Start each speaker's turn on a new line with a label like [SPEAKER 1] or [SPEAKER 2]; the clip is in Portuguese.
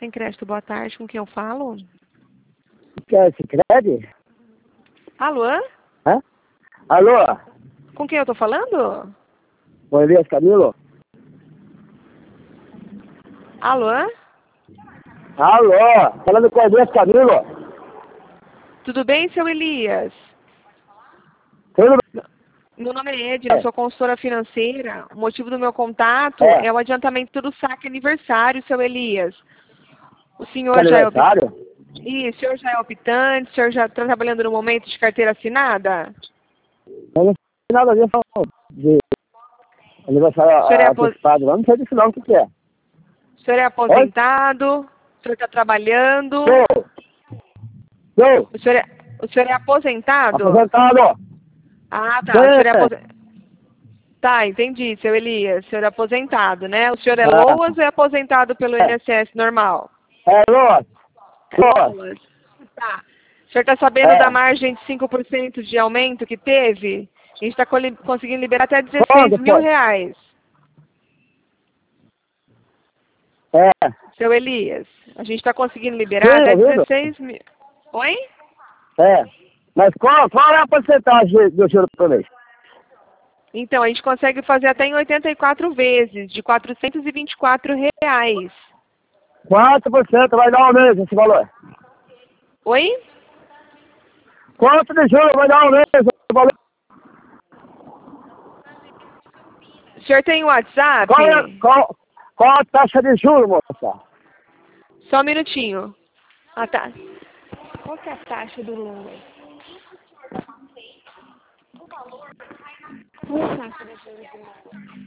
[SPEAKER 1] Sem Crédito, boa tarde. Com quem eu falo?
[SPEAKER 2] Quer Sicredi?
[SPEAKER 1] Alô?
[SPEAKER 2] Hã? Alô?
[SPEAKER 1] Com quem eu tô falando?
[SPEAKER 2] O Elias Camilo?
[SPEAKER 1] Alô?
[SPEAKER 2] Alô? Falando com o Elias Camilo?
[SPEAKER 1] Tudo bem, seu Elias?
[SPEAKER 2] Tudo
[SPEAKER 1] Meu nome é Edna, eu sou consultora financeira. O motivo do meu contato
[SPEAKER 2] É.
[SPEAKER 1] é o adiantamento do saque aniversário, seu Elias. O
[SPEAKER 2] bem?
[SPEAKER 1] senhor já é optante?
[SPEAKER 2] Aniversário?
[SPEAKER 1] O senhor já é optante? O senhor já está trabalhando no momento de carteira assinada?
[SPEAKER 2] Eu não sei nada disso, não. De aniversário
[SPEAKER 1] O senhor é,
[SPEAKER 2] antecipado, eu não sei disso não, o que é?
[SPEAKER 1] o senhor é aposentado? O senhor está trabalhando?
[SPEAKER 2] Sou! Sou!
[SPEAKER 1] O senhor é aposentado?
[SPEAKER 2] Aposentado!
[SPEAKER 1] Ah, tá. O senhor é
[SPEAKER 2] Sim!
[SPEAKER 1] aposentado. Tá, entendi, seu Elias. O senhor é aposentado, né? O senhor é
[SPEAKER 2] Ah,
[SPEAKER 1] LOAS ou é aposentado pelo
[SPEAKER 2] é,
[SPEAKER 1] INSS normal?
[SPEAKER 2] Lô!
[SPEAKER 1] É
[SPEAKER 2] Lô!
[SPEAKER 1] LOAS. Tá. O senhor está sabendo da
[SPEAKER 2] É,
[SPEAKER 1] margem de 5% de aumento que teve? A gente está conseguindo liberar até 16
[SPEAKER 2] quando
[SPEAKER 1] mil
[SPEAKER 2] foi?
[SPEAKER 1] reais.
[SPEAKER 2] É,
[SPEAKER 1] Seu Elias, a gente está conseguindo liberar
[SPEAKER 2] sim,
[SPEAKER 1] até
[SPEAKER 2] ouvindo?
[SPEAKER 1] 16 mil. Oi?
[SPEAKER 2] É. Mas qual é a porcentagem do juro por mês?
[SPEAKER 1] Então, a gente consegue fazer até em 84 vezes, de R$ 424 reais.
[SPEAKER 2] 4% vai dar um mês esse valor.
[SPEAKER 1] Oi?
[SPEAKER 2] Quanto de juros vai dar um mês esse valor?
[SPEAKER 1] O senhor tem WhatsApp?
[SPEAKER 2] Qual a taxa de juros, moça?
[SPEAKER 1] Só um minutinho. Ah, tá. Qual que é a taxa do Lula? Qual é a taxa de juros do Lula?